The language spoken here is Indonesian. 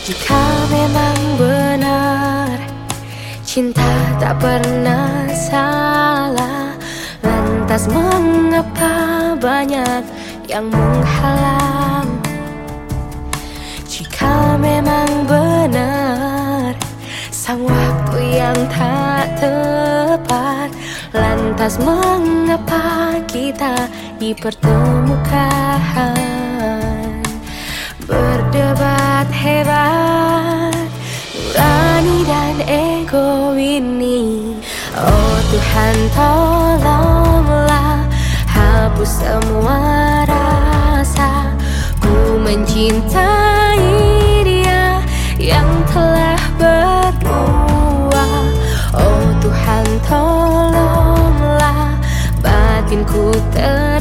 Jika memang benar cinta tak pernah salah, lantas mengapa banyak yang menghalang? Jika memang benar sang waktu yang tak tepat, lantas mengapa kita dipertemukan? Berdebat hebat, nurani dan ego ini. Oh Tuhan, tolonglah hapus semua rasa ku mencintai dia yang telah berdua. Oh Tuhan, tolonglah batinku